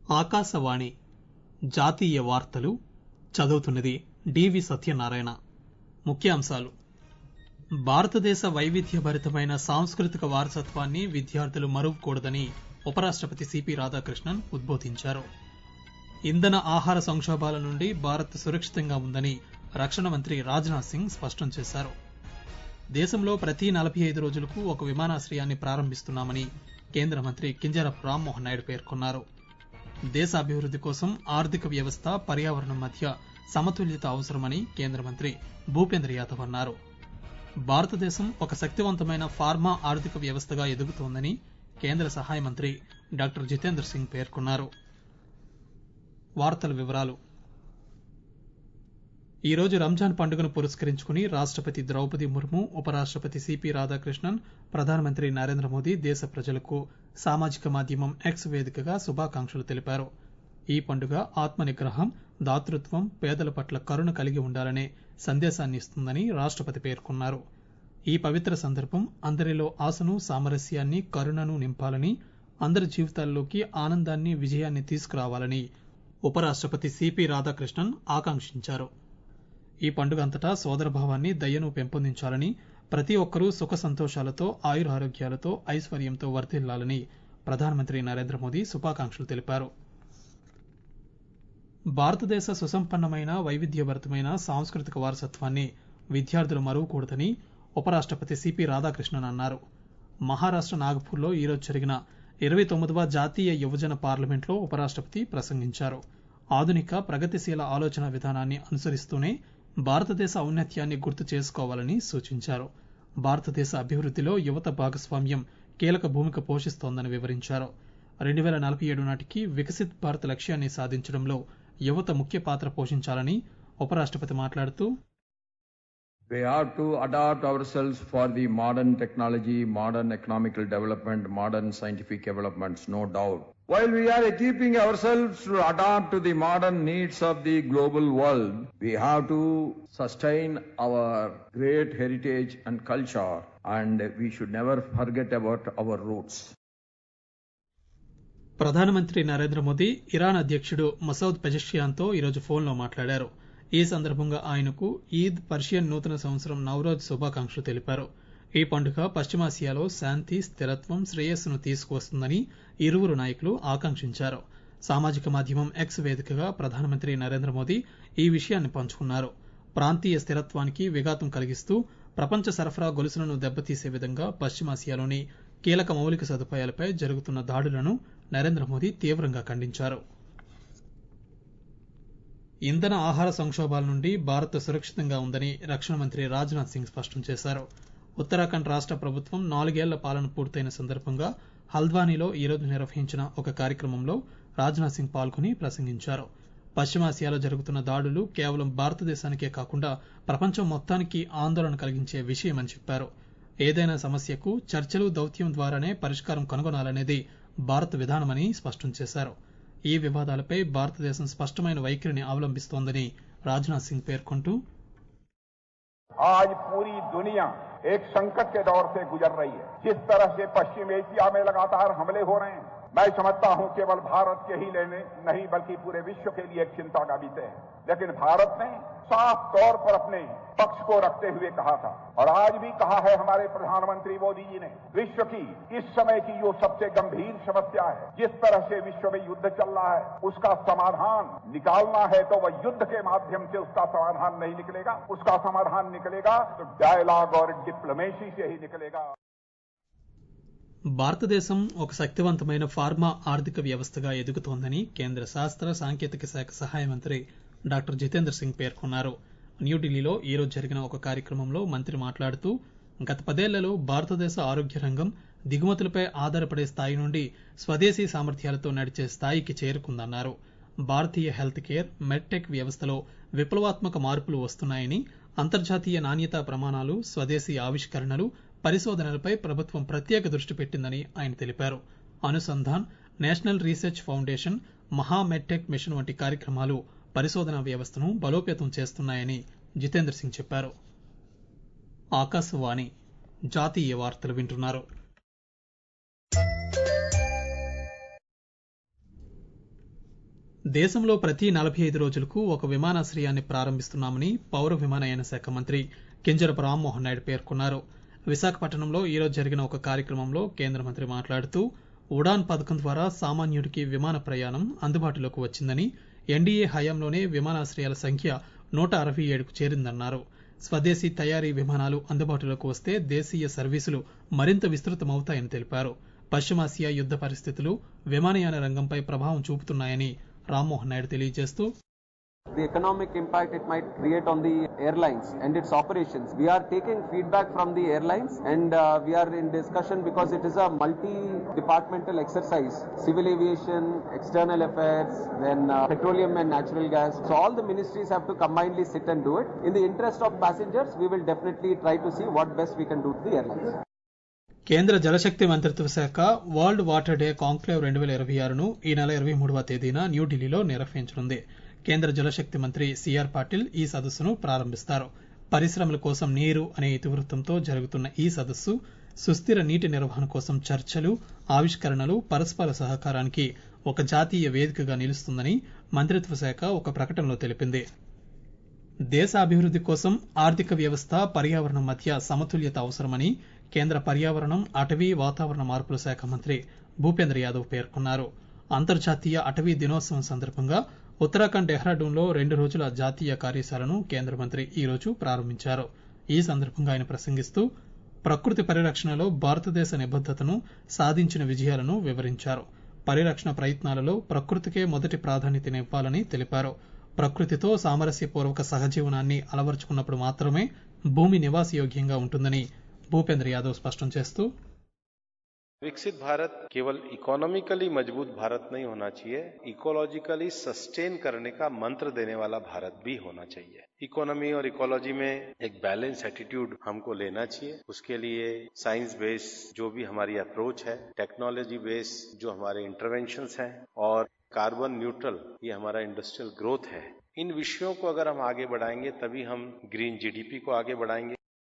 ఆకాశవాణి జాతీయ వార్తలు చదువుతున్నది డివి సత్యనారాయణ. ముఖ్యాంశాలు: భారతదేశ వైవిధ్యభరితమైన సాంస్కృతిక వారసత్వాన్ని విద్యార్థులు మరువకూడదని ఉపరాష్టపతి సిపి రాధాకృష్ణన్ ఉద్బోధించారు. ఇంధన ఆహార సంక్షోభాల నుండి భారత్ సురక్షితంగా ఉందని రక్షణ మంత్రి రాజ్నాథ్ సింగ్ స్పష్టం చేశారు. దేశంలో ప్రతి 45 రోజులకు ఒక విమానాశ్రయాన్ని ప్రారంభిస్తున్నామని కేంద్ర మంత్రి కింజరాపు రామ్మోహన్ నాయుడు పేర్కొన్నారు. దేశ అభివృద్ది కోసం ఆర్థిక వ్యవస్థ, పర్యావరణం మధ్య సమతుల్యత అవసరమని కేంద్ర మంత్రి భూపేంద్ర యాదవ్ అన్నారు. భారతదేశం ఒక శక్తివంతమైన ఫార్మా ఆర్థిక వ్యవస్థగా ఎదుగుతోందని కేంద్ర సహాయ మంత్రి డాక్టర్ జితేంద్ర సింగ్ పేర్కొన్నారు. వార్తల వివరాలు: ఈ రోజు రంజాన్ పండుగను పురస్కరించుకుని రాష్టపతి ద్రౌపది ముర్ము, ఉపరాష్టపతి సిపి రాధాకృష్ణన్, ప్రధానమంత్రి నరేంద్ర మోదీ దేశ ప్రజలకు సామాజిక మాధ్యమం ఎక్స్ వేదికగా శుభాకాంక్షలు తెలిపారు. ఈ పండుగ ఆత్మనిగ్రహం, దాతృత్వం, పేదల పట్ల కరుణ కలిగి ఉండాలనే సందేశాన్ని ఇస్తుందని రాష్టపతి పేర్కొన్నారు. ఈ పవిత్ర సందర్భం అందరిలో ఆశను, సామరస్యాన్ని, కరుణను నింపాలని, అందరి జీవితాల్లోకి ఆనందాన్ని, విజయాన్ని తీసుకురావాలని ఉపరాష్టపతి సిపి రాధాకృష్ణన్ ఆకాంక్షించారు. ఈ పండుగ అంతటా సోదరభావాన్ని, దయను పెంపొందించాలని, ప్రతి ఒక్కరూ సుఖ సంతోషాలతో, ఆయురారోగ్యాలతో, ఐశ్వర్యంతో వర్ధిల్లాలని ప్రధానమంత్రి నరేంద్ర మోదీ శుభాకాంక్షలు తెలిపారు. భారతదేశ సుసంపన్నమైన, వైవిధ్యభరితమైన సాంస్కృతిక వారసత్వాన్ని విద్యార్థులు మరువకూడదని ఉపరాష్టపతి సిపి రాధాకృష్ణన్ అన్నారు. మహారాష్ట నాగపూర్లో ఈరోజు జరిగిన 29వ జాతీయ యువజన పార్లమెంట్లో ఉపరాష్టపతి ప్రసంగించారు. ఆధునిక, ప్రగతిశీల ఆలోచన విధానాన్ని అనుసరిస్తూనే భారతదేశ ఔన్నత్యాన్ని గుర్తు చేసుకోవాలని సూచించారు. భారతదేశ అభివృద్దిలో యువత భాగస్వామ్యం కీలక భూమిక పోషిస్తోందని వివరించారు. 2047 నాటికి వికసిత్ భారత్ లక్ష్యాన్ని సాధించడంలో యువత ముఖ్య పాత్ర పోషించాలని ఉపరాష్టపతి మాట్లాడుతూ, We have to adapt ourselves for the modern technology, modern economical development, modern scientific developments, no doubt. While we are equipping ourselves to adapt to the modern needs of the global world, we have to sustain our great heritage and culture, and we should never forget about our roots. ప్రధానమంత్రి Narendra Modi Iran అధ్యక్షుడు Masoud పెజెష్కియాన్తో ఈరోజు ఫోన్లో మాట్లాడారు. ఈ సందర్భంగా ఆయనకు Eid, Persian నూతన సంవత్సరం నవరోజ్ శుభాకాంక్షలు తెలిపారు. ఈ పండుగ పశ్చిమాసియాలో శాంతి, స్థిరత్వం, శ్రేయస్సును తీసుకువస్తుందని ఇరువురు నాయకులు ఆకాంక్షించారు. సామాజిక మాధ్యమం ఎక్స్ వేదికగా ప్రధానమంత్రి నరేంద్ర మోదీ ఈ విషయాన్ని పంచుకున్నారు. ప్రాంతీయ స్థిరత్వానికి విఘాతం కలిగిస్తూ ప్రపంచ సరఫరా గొలుసులను దెబ్బతీసే విధంగా పశ్చిమాసియాలోని కీలక మౌలిక సదుపాయాలపై జరుగుతున్న దాడులను నరేంద్ర మోదీ తీవ్రంగా ఖండించారు. ఇంధన ఆహార సంక్షోభాల నుండి భారత్ సురక్షితంగా ఉందని రక్షణ మంత్రి రాజ్నాథ్ సింగ్ స్పష్టం చేశారు. ఉత్తరాఖండ్ రాష్ట ప్రభుత్వం 4 ఏళ్ల పాలన పూర్తయిన సందర్భంగా హల్ద్వానీలో ఈరోజు నిర్వహించిన ఒక కార్యక్రమంలో రాజ్నాథ్ సింగ్ పాల్గొని ప్రసంగించారు. పశ్చిమాసియాలో జరుగుతున్న దాడులు కేవలం భారతదేశానికే కాకుండా ప్రపంచం మొత్తానికి ఆందోళన కలిగించే విషయమని చెప్పారు. ఏదైనా సమస్యకు చర్చలు, దౌత్యం ద్వారానే పరిష్కారం కనుగొనాలనేది భారత్ విధానమని స్పష్టం చేశారు. ఈ వివాదాలపై భారతదేశం స్పష్టమైన వైఖరిని అవలంబిస్తోందని రాజ్నాథ్ సింగ్ పేర్కొంటూ, आज पूरी दुनिया एक संकट के दौर से गुजर रही है. जिस तरह से पश्चिम एशिया में लगातार हमले हो रहे हैं, मैं समझता हूं केवल भारत के ही लेने नहीं बल्कि पूरे विश्व के लिए एक चिंता का विषय है. लेकिन भारत ने साफ तौर पर अपने पक्ष को रखते हुए कहा था और आज भी कहा है हमारे प्रधानमंत्री मोदी जी ने, विश्व की इस समय की जो सबसे गंभीर समस्या है, जिस तरह से विश्व में युद्ध चल रहा है, उसका समाधान निकालना है तो वह युद्ध के माध्यम से उसका समाधान नहीं निकलेगा. उसका समाधान निकलेगा तो डायलॉग और डिप्लोमेसी से ही निकलेगा. భారతదేశం ఒక శక్తివంతమైన ఫార్మా ఆర్థిక వ్యవస్థగా ఎదుగుతోందని కేంద్ర శాస్త్ర సాంకేతిక శాఖ సహాయ మంత్రి డాక్టర్ జితేంద్ర సింగ్ పేర్కొన్నారు. న్యూఢిల్లీలో ఈరోజు జరిగిన ఒక కార్యక్రమంలో మంత్రి మాట్లాడుతూ, గత 10 ఏళ్లలో భారతదేశ ఆరోగ్య రంగం దిగుమతులపై ఆధారపడే స్థాయి నుండి స్వదేశీ సామర్థ్యాలతో నడిచే స్థాయికి చేరుకుందన్నారు. భారతీయ హెల్త్ కేర్, మెడ్టెక్ వ్యవస్థలో విప్లవాత్మక మార్పులు వస్తున్నాయని, అంతర్జాతీయ నాణ్యతా ప్రమాణాలు, స్వదేశీ ఆవిష్కరణలు, పరిశోధనలపై ప్రభుత్వం ప్రత్యేక దృష్టి పెట్టిందని ఆయన తెలిపారు. Anusandhan, national research foundation, Maha medtech mission వంటి కార్యక్రమాలు పరిశోధనా వ్యవస్థను బలోపేతం చేస్తున్నాయని జితేంద్ర సింగ్ చెప్పారు. ఆకాశవాణి జాతీయ వార్తలు వింటున్నారు. దేశంలో ప్రతి 45 రోజులకు ఒక విమానాశ్రయాన్ని ప్రారంభిస్తున్నామని పౌర విమానయాన శాఖ మంత్రి కింజరపు రామ్మోహన్ నాయుడు పేర్కొన్నారు. విశాఖపట్నంలో ఈరోజు జరిగిన ఒక కార్యక్రమంలో కేంద్ర మంత్రి మాట్లాడుతూ ఉడాన్ పథకం ద్వారా సామాన్యుడికి విమాన ప్రయాణం అందుబాటులోకి వచ్చిందని, ఎన్డీఏ హయాంలోనే విమానాశ్రయాల సంఖ్య 167కు చేరిందన్నారు. స్వదేశీ తయారీ విమానాలు అందుబాటులోకి వస్తే దేశీయ సర్వీసులు మరింత విస్తృతమవుతాయని తెలిపారు. పశ్చిమాసియా యుద్ద పరిస్థితులు విమానయాన రంగంపై ప్రభావం చూపుతున్నాయని రామ్మోహన్ నాయుడు తెలియజేస్తూ the economic impact it might create on the airlines and its operations. We are taking feedback from the airlines and we are in discussion because it is a multi-departmental exercise. Civil aviation, external affairs, then petroleum and natural gas. So all the ministries have to combinedly sit and do it. In the interest of passengers, we will definitely try to see what best we can do to the airlines. కేంద్ర జలశక్తి మంత్రిత్వ శాఖ world water day conclave 2026ను ఈ నెల 23వ తేదీన న్యూఢిల్లీలో నిర్వహించనుంది. కేంద్ర జలశక్తి మంత్రి సిఆర్ పాటిల్ ఈ సదస్సును ప్రారంభిస్తారు. పరిశ్రమల కోసం నీరు అనే ఇతివృత్తంతో జరుగుతున్న ఈ సదస్సు సుస్థిర నీటి నిర్వహణ కోసం చర్చలు, ఆవిష్కరణలు, పరస్పర సహకారానికి ఒక జాతీయ వేదికగా నిలుస్తుందని మంత్రిత్వ శాఖ ఒక ప్రకటనలో తెలిపింది. దేశ అభివృద్ది కోసం ఆర్థిక వ్యవస్థ, పర్యావరణం మధ్య సమతుల్యత అవసరమని కేంద్ర పర్యావరణం, అటవీ, వాతావరణ మార్పుల శాఖ మంత్రి భూపేంద్ర యాదవ్ పేర్కొన్నారు. అంతర్జాతీయ అటవీ దినోత్సవం సందర్భంగా ఉత్తరాఖండ్ డెహ్రాడూన్లో 2 రోజుల జాతీయ కార్యశాలను కేంద్ర మంత్రి ఈ రోజు ప్రారంభించారు. ఈ సందర్భంగా ఆయన ప్రసంగిస్తూ ప్రకృతి పరిరక్షణలో భారతదేశ నిబద్దతను, సాధించిన విజయాలను వివరించారు. పరిరక్షణ ప్రయత్నాలలో ప్రకృతికే మొదటి ప్రాధాన్యతనివ్వాలని తెలిపారు. ప్రకృతితో సామరస్యపూర్వక సహజీవనాన్ని అలవర్చుకున్నప్పుడు మాత్రమే భూమి నివాసయోగ్యంగా ఉంటుందని భూపేంద్ర యాదవ్ స్పష్టం చేస్తూ विकसित भारत केवल इकोनॉमिकली मजबूत भारत नहीं होना चाहिए, इकोलॉजिकली सस्टेन करने का मंत्र देने वाला भारत भी होना चाहिए. इकोनॉमी और इकोलॉजी में एक बैलेंस एटीट्यूड हमको लेना चाहिए. उसके लिए साइंस बेस जो भी हमारी अप्रोच है, टेक्नोलॉजी बेस जो हमारे इंटरवेंशंस हैं और कार्बन न्यूट्रल ये हमारा इंडस्ट्रियल ग्रोथ है. इन विषयों को अगर हम आगे बढ़ाएंगे तभी हम ग्रीन जीडीपी को आगे बढ़ाएंगे.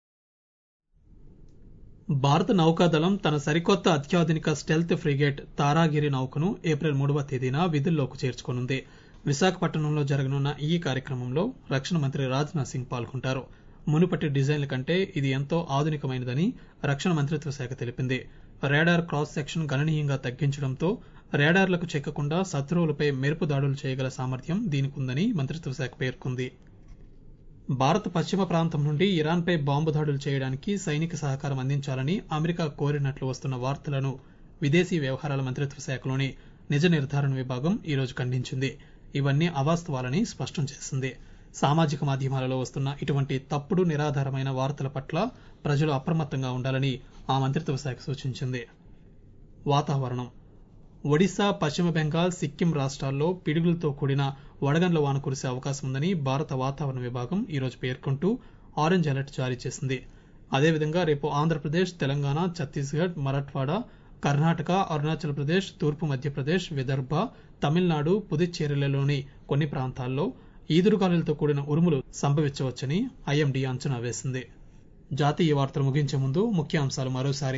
భారత నౌకాదళం తన సరికొత్త అత్యాధునిక స్టెల్త్ ఫ్రిగేట్ తారాగిరి నౌకను ఏప్రిల్ 3వ తేదీన విధుల్లోకి చేర్చుకోనుంది. విశాఖపట్నంలో జరగనున్న ఈ కార్యక్రమంలో రక్షణ మంత్రి రాజ్నాథ్ సింగ్ పాల్గొంటారు. మునుపటి డిజైన్ల కంటే ఇది ఎంతో ఆధునికమైనదని రక్షణ మంత్రిత్వ శాఖ తెలిపింది. రాడార్ క్రాస్ సెక్షన్ గణనీయంగా తగ్గించడంతో రాడార్లకు చెక్కకుండా శత్రువులపై మెరుపు దాడులు చేయగల సామర్థ్యం దీనికుందని మంత్రిత్వ శాఖ పేర్కొంది. భారత పశ్చిమ ప్రాంతం నుండి ఇరాన్పై బాంబు దాడులు చేయడానికి సైనిక సహకారం అందించాలని అమెరికా కోరినట్లు వస్తున్న వార్తలను విదేశీ వ్యవహారాల మంత్రిత్వ శాఖలోని నిజ నిర్ధారణ విభాగం ఈరోజు ఖండించింది. ఇవన్నీ అవాస్తవాలని స్పష్టం చేసింది. సామాజిక మాధ్యమాలలో వస్తున్న ఇటువంటి తప్పుడు, నిరాధారమైన వార్తల పట్ల ప్రజలు అప్రమత్తంగా ఉండాలని ఆ మంత్రిత్వ శాఖ సూచించింది. వాతావరణం. ఒడిశా, పశ్చిమ బెంగాల్, సిక్కిం రాష్ట్రాల్లో పిడుగులతో కూడిన వడగండ్ల వాన కురిసే అవకాశం ఉందని భారత వాతావరణ విభాగం ఈరోజు పేర్కొంటూ ఆరెంజ్ అలర్ట్ జారీ చేసింది. అదేవిధంగా రేపు ఆంధ్రప్రదేశ్, తెలంగాణ, ఛత్తీస్గఢ్, మరాఠ్వాడా, కర్ణాటక, అరుణాచల్ ప్రదేశ్, తూర్పు మధ్యప్రదేశ్, విదర్భ, తమిళనాడు, పుదుచ్చేరిలలోని కొన్ని ప్రాంతాల్లో ఈదురుగాలులతో కూడిన ఉరుములు సంభవించవచ్చని ఐఎండీ అంచనా వేసింది. జాతీయ వార్తలు ముగించే ముందు ముఖ్యాంశాలు మరోసారి.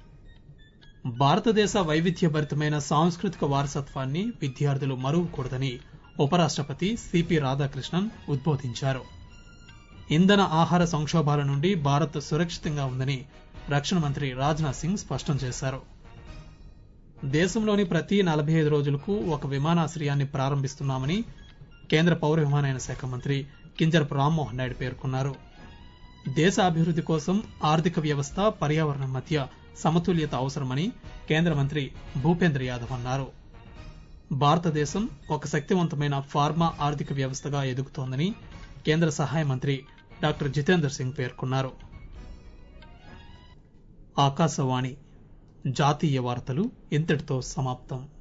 భారతదేశ వైవిధ్యభరితమైన సాంస్కృతిక వారసత్వాన్ని విద్యార్థులు మరువకూడదని ఉపరాష్ట్రపతి సిపి రాధాకృష్ణన్ ఉద్బోధించారు. ఇంధన, ఆహార సంక్షోభాల నుండి భారత్ సురక్షితంగా ఉందని రక్షణ మంత్రి రాజ్నాథ్ సింగ్ స్పష్టం చేశారు. దేశంలోని ప్రతి 45 రోజులకు ఒక విమానాశ్రయాన్ని ప్రారంభిస్తున్నామని కేంద్ర పౌర విమానయాన శాఖ మంత్రి కింజరపు రామ్మోహన్ నాయుడు పేర్కొన్నారు. దేశ అభివృద్ది కోసం ఆర్థిక వ్యవస్థ, పర్యావరణం మధ్య సమతుల్యత అవసరమని కేంద్ర మంత్రి భూపేంద్ర యాదవ్ అన్నారు. భారతదేశం ఒక శక్తివంతమైన ఫార్మా ఆర్థిక వ్యవస్థగా ఎదుగుతోందని కేంద్ర సహాయ మంత్రి డాక్టర్ జితేందర్ సింగ్ పేర్కొన్నారు. ఆకాశవాణి జాతీయ వార్తలు ఇంతటితో సమాప్తం.